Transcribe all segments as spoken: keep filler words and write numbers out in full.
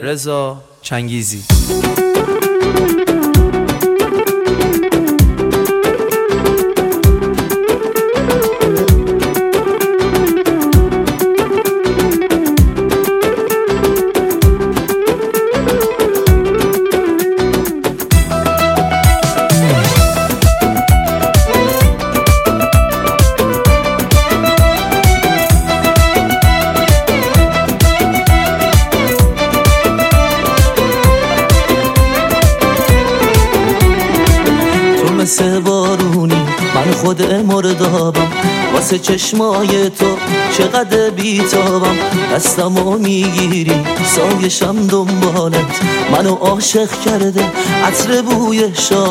رضا چنگیزی. مثل بارونی من خود مردابم، واسه چشمای تو چقدر بیتابم. دستمو میگیری سایشم دنبالت، منو عاشق کرده عطر بوی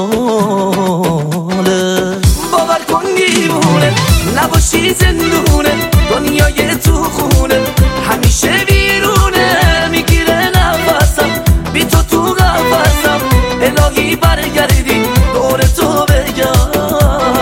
شاله. باور کن دیوونه نباشی زندونه، دنیای تو خونه همیشه بیرونه. میگیره نفسم بی تو تو قفسم، الهی برگردی دور تو بگردم.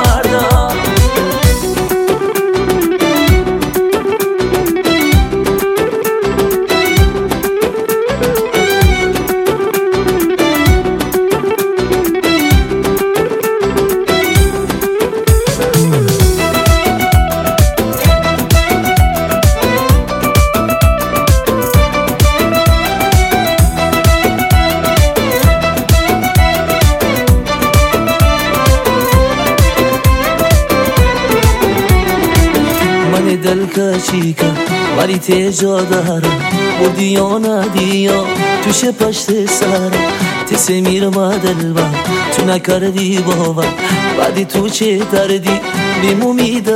دل کچیکه ولی تجا دارم، بودی یا ندی یا توش پشت سرم. تسی میرم دل با تو نکردی باور، بعدی تو چه دردی بیمو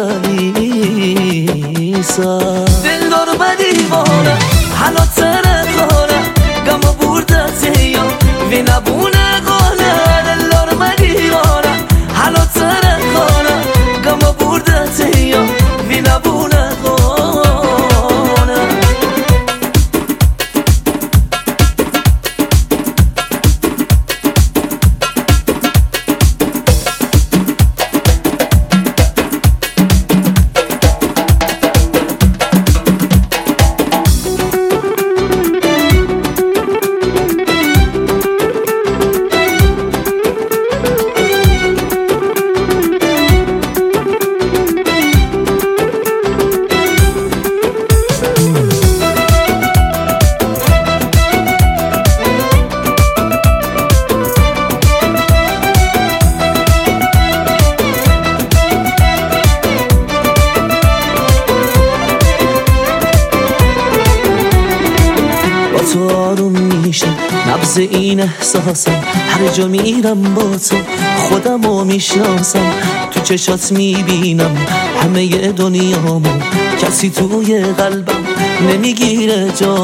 میدانی سر. دل دار بدی بانه حالا تره خانه، گم برده تیا وی نبونه خانه. دل دار بدی بانه حالا تره خانه، گم برده تیا وی نبونه. تو آروم میشه نبض این احساسم، هر جا میرم با تو خودمو میشناسم. تو چشات میبینم همه دنیامو، کسی توی قلبم نمیگیره جا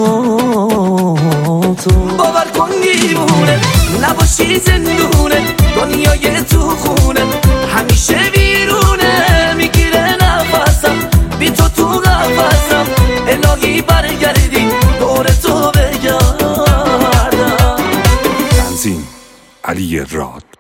تو. باور کن دیوونه نباشی زندونه، دنیای تو خونه همیشه بیرونه. میگیره نفسم بی تو تو قفسم، الهی برگردی دور تو بگردم. تنظیم علی راد.